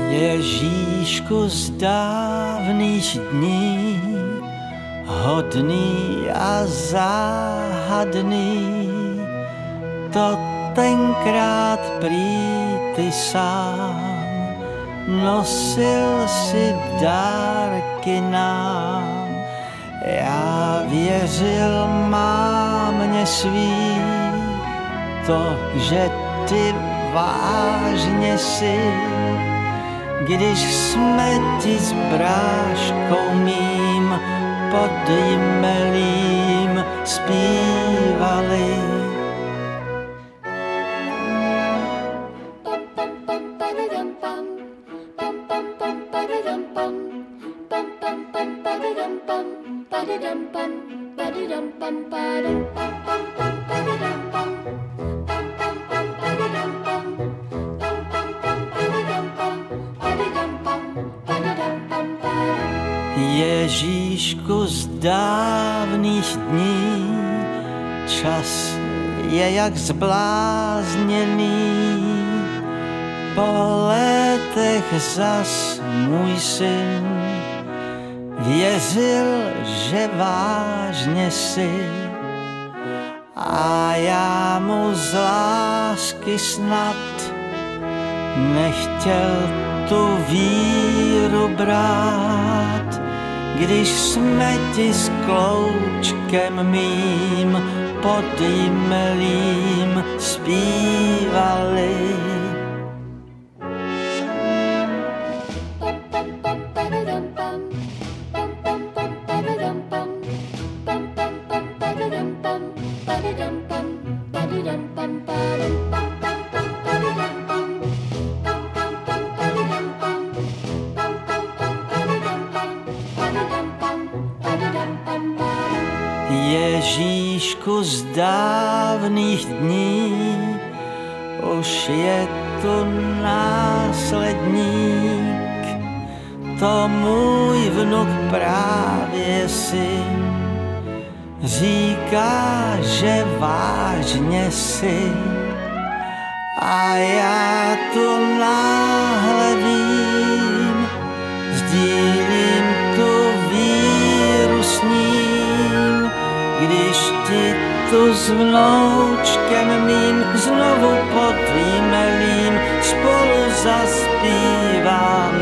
Ježíšku z dávných dní, hodný a záhadný, to tenkrát prý ty sám nosil si dárky nám. Já věřil mámě svý, to, že ty vážně si, když jsme ti s bráškou mým pod jmelím zpívali. Ježíšku z dávných dní, čas je jak zblázněný. Po létech zas můj syn věřil, že vážně si, a já mu z lásky snad nechtěl tu víru brát. Když jsme ti s kloučkem mým pod jmelím zpívali. Ježíšku z dávných dní, už je tu následník, to můj vnuk právě si říká, že vážně si, a já tu náhle vím, sdílím tu víru s ním. Když ti tu s vnoučkem mým znovu pod jmelím spolu zaspívám.